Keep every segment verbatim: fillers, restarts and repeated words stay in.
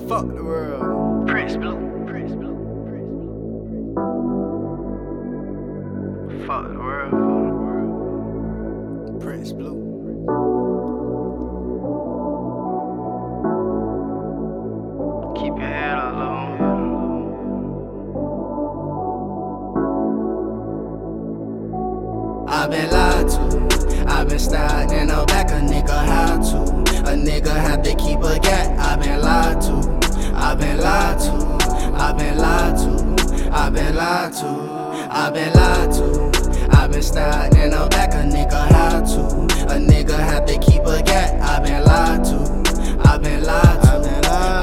Fuck the world. Prince Blue. Prince Blue. Prince Blue. Fuck the world. Prince Blue. Keep your head alone. I've been lied to, I've been stabbed in the back, a nigga had to. A nigga had to keep a gat, I've been lied to, I've been lied to, I've been lied to, I've been lied to, I've been lied to. I've been stabbed in the back, a nigga had to. A nigga had to keep a gat, I've been lied to, I've been lied to, I've been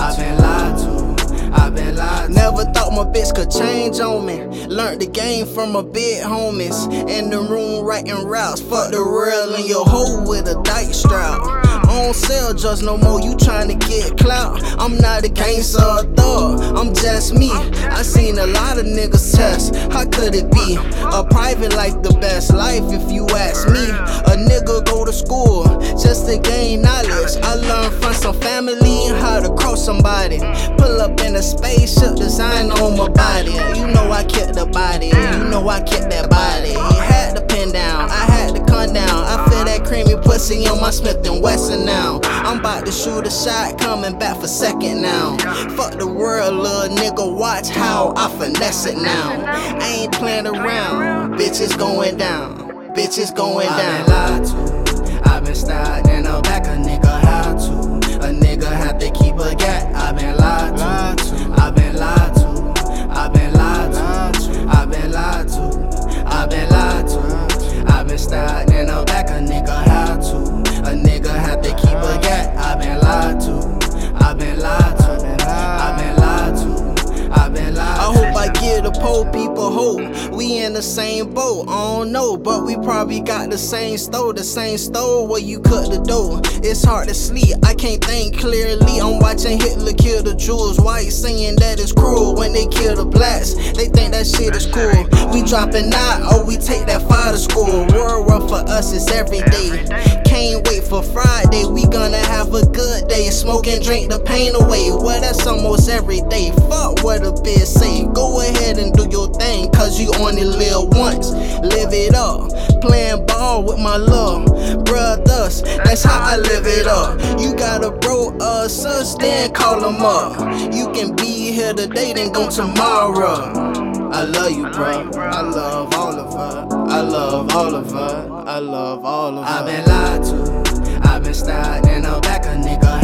lied to, I've been lied to. Never thought my bitch could change on me. Learned the game from my big homies. In the room writing routes. Fuck the world and your hoe with a dice strap. I don't sell drugs no more, you tryna get clout. I'm not a gangster or a thug, I'm just me. I seen a lot of niggas test, how could it be? A private life the best life if you ask me. A nigga go to school just to gain knowledge. I learned from some family how to cross somebody. Pull up in a spaceship design on my body. You know I kept the body, you know I kept that body. Had to pin down, I had to come down. I feel that creamy pussy on my Smith and Wesson now. I'm about to shoot a shot, coming back for second now. Fuck the world, little nigga, watch how I finesse it now. I ain't playing around, bitch, it's going down. Bitch, it's going down. I've been lied to, I've been stabbed in the back, a nigga had to. A nigga had to keep a gat, I've been lied to, I've been lied to, I've been lied to, I've been lied to, I've been lied to. I've been stabbed in the back, a nigga had to. A nigga had to keep a gat, I've been lied to, I've been lied to, I've been lied to, I've been lied to. I hope I give the poor people hope. We in the same boat, I don't know, but we probably got the same stove, the same stove where you cut the dough. It's hard to sleep, I can't think clearly. I'm watching Hitler kill the Jews. White saying that it's cruel when they kill the blacks. They think that shit is cool. We dropping out, or we take that fire to school. World war for us is every day. Can't wait for Friday, we gonna have a good day. Smoke and drink the pain away, well that's almost every day. Fuck what a bitch say, go ahead and do your thing, cause you only live once. Live it up, playing ball with my love brothers, that's how I live it up. You got a bro or sus, then call them up. You can be here today, then go tomorrow. I love you, bro. I love all of her. I love all of her. I love all of her. I've been lied to, I've been stabbed in the back, a nigga